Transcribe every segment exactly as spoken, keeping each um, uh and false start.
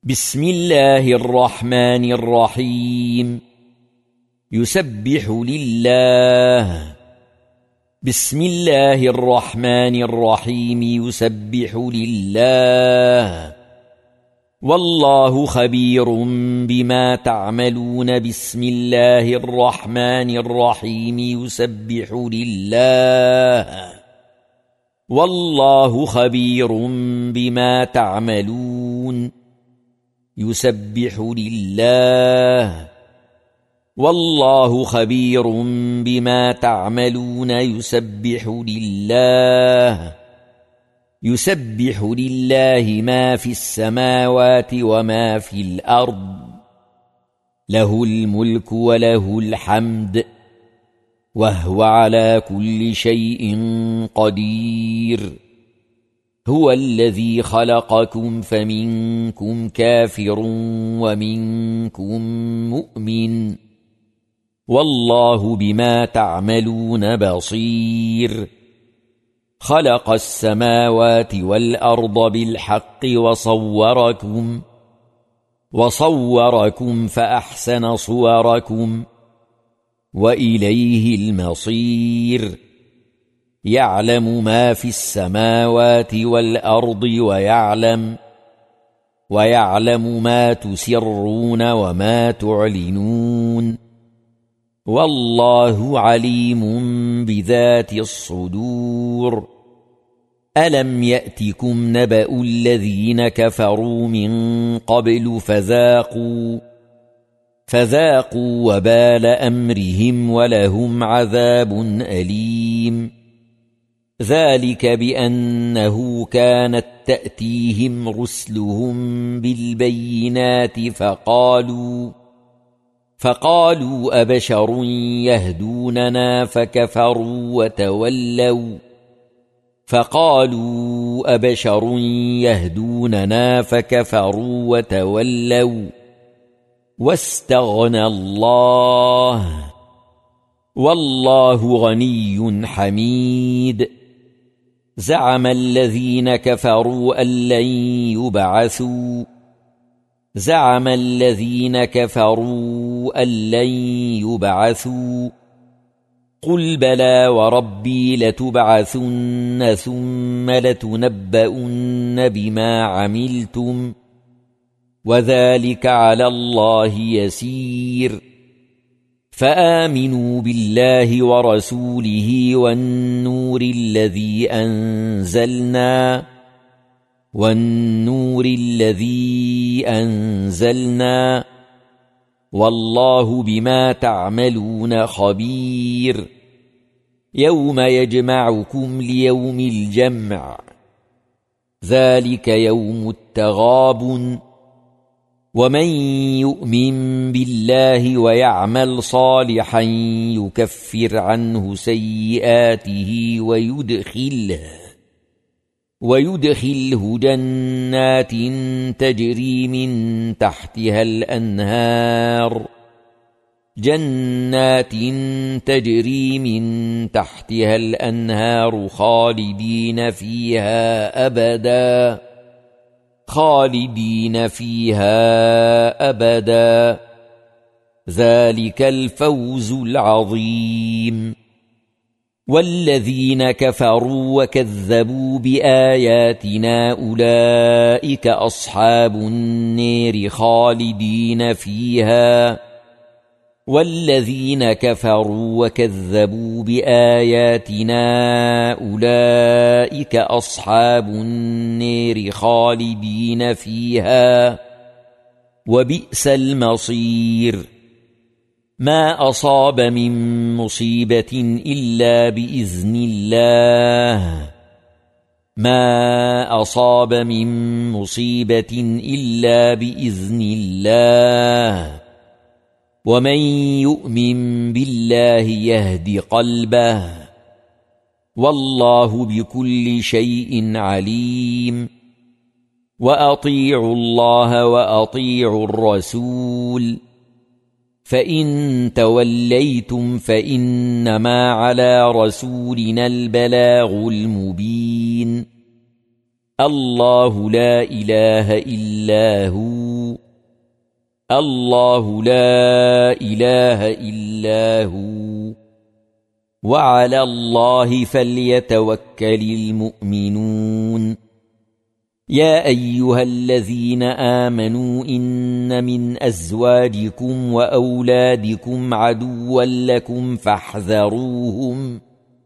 بسم الله الرحمن الرحيم. يسبح لله. بسم الله الرحمن الرحيم. يسبح لله والله خبير بما تعملون. بسم الله الرحمن الرحيم. يسبح لله والله خبير بما تعملون. يسبح لله والله خبير بما تعملون. يسبح لله يسبح لله ما في السماوات وما في الأرض، له الملك وله الحمد وهو على كل شيء قدير. هو الذي خلقكم فمنكم كافر ومنكم مؤمن، والله بما تعملون بصير. خلق السماوات والأرض بالحق وصوركم وصوركم فأحسن صوركم وإليه المصير. يعلم ما في السماوات والأرض ويعلم ويعلم ما تسرون وما تعلنون، والله عليم بذات الصدور. ألم يأتكم نبأ الذين كفروا من قبل فذاقوا فذاقوا وبال أمرهم ولهم عذاب أليم. ذلك بأنه كانت تأتيهم رسلهم بالبينات فقالوا فقالوا أبشر يهدوننا فكفروا وتولوا فقالوا أبشر يهدوننا فكفروا وتولوا واستغنى الله والله غني حميد. زعم الذين كفروا أن لن يبعثوا زعم الذين كفروا أن لن يبعثوا قل بلى وربي لتبعثن ثم لتنبؤن بما عملتم وذلك على الله يسير. فآمنوا بالله ورسوله والنور الذي أنزلنا والنور الذي أنزلنا والله بما تعملون خبير. يوم يجمعكم ليوم الجمع، ذلك يوم التغابن. ومن يؤمن بالله ويعمل صالحا يكفر عنه سيئاته ويدخله ويدخله جنات تجري من تحتها الأنهار جنات تجري من تحتها الأنهار خالدين فيها أبدا خالدين فيها أبدا. ذلك الفوز العظيم. والذين كفروا وكذبوا بآياتنا أولئك أصحاب النار خالدين فيها. والذين كفروا وكذبوا بآياتنا أولئك أصحاب النار خالدين فيها وبئس المصير. ما أصاب من مصيبة إلا بإذن الله ما أصاب من مصيبة إلا بإذن الله. ومن يؤمن بالله يهد قلبه والله بكل شيء عليم. وأطيعوا الله وأطيعوا الرسول فإن توليتم فإنما على رسولنا البلاغ المبين. الله لا إله إلا هو الله لا إله إلا هو وعلى الله فليتوكل المؤمنون يا أيها الذين آمنوا إن من أزواجكم وأولادكم عدوا لكم فاحذروهم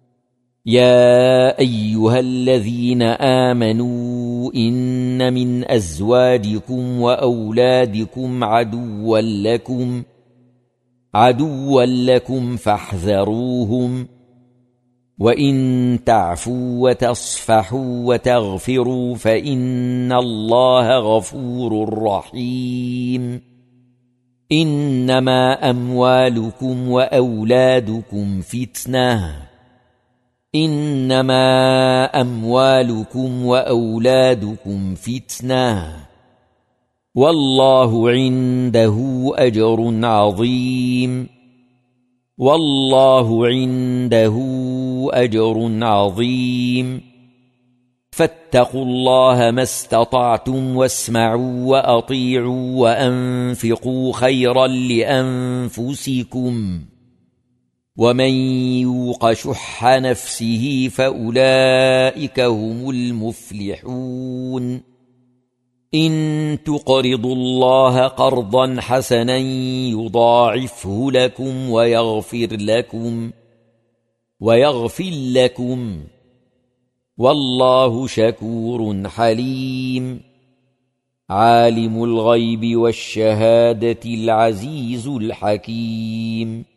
يا أيها الذين آمنوا إن من أزواجكم وأولادكم عدوا لكم عدوا لكم فاحذروهم وإن تعفوا وتصفحوا وتغفروا فإن الله غفور رحيم إنما أموالكم وأولادكم فتنة إنما أموالكم وأولادكم فتنة والله عنده أجر عظيم والله عنده أجر عظيم فاتقوا الله ما استطعتم واسمعوا وأطيعوا وأنفقوا خيرا لأنفسكم ومن يوق شح نفسه فأولئك هم المفلحون إن تقرضوا الله قرضا حسنا يضاعفه لكم ويغفر لكم ويغفر لكم والله شكور حليم عالم الغيب والشهادة العزيز الحكيم